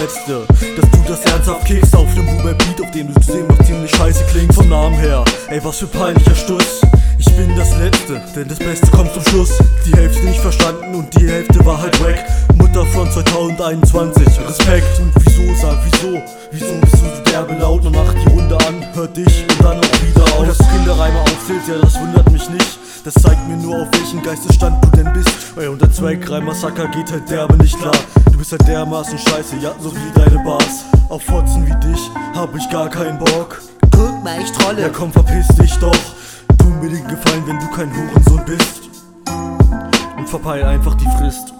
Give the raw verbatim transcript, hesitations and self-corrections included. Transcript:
Letzte, dass du das ernsthaft kickst auf nem Boomer-Beat, auf dem du zu sehen noch ziemlich scheiße klingst. Vom Namen her, ey, was für peinlicher Stuss. Ich bin das Letzte, denn das Beste kommt zum Schluss. Die Hälfte nicht verstanden und die Hälfte war halt wack. Mutter von zweitausendeinundzwanzig, Respekt. Und wieso, sag wieso, wieso bist du so derbe laut und mach die Runde an, hört dich und dann auch wieder aus. Und dass du Kinderreime aufzählst, ja, das wundert mich nicht. Das zeigt mir nur, auf welchem Geistesstand du denn bist. Ey, und der Zweckreim-Massaker geht halt derbe nicht klar. Du bist halt dermaßen scheiße, ja, so wie deine Bars. Auf Fotzen wie dich hab ich gar keinen Bock. Guck mal, ich trolle. Ja komm, verpiss dich doch. Tu mir den Gefallen, wenn du kein Hurensohn bist. Und verpeil einfach die Frist.